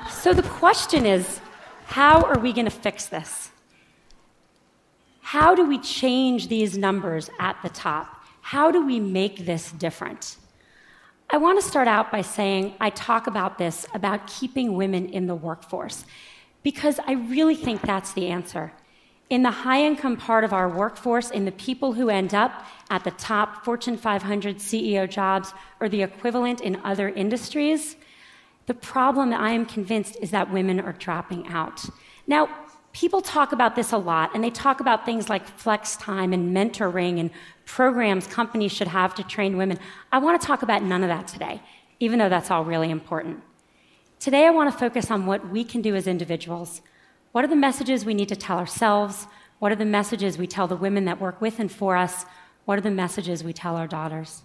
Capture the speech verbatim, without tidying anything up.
So the question is, how are we going to fix this? How do we change these numbers at the top? How do we make this different? I want to start out by saying I talk about this, about keeping women in the workforce, because I really think that's the answer. In the high-income part of our workforce, in the people who end up at the top Fortune five hundred C E O jobs or the equivalent in other industries, the problem, I am convinced, is that women are dropping out. Now, people talk about this a lot, and they talk about things like flex time and mentoring and programs companies should have to train women. I want to talk about none of that today, even though that's all really important. Today, I want to focus on what we can do as individuals. What are the messages we need to tell ourselves? What are the messages we tell the women that work with and for us? What are the messages we tell our daughters?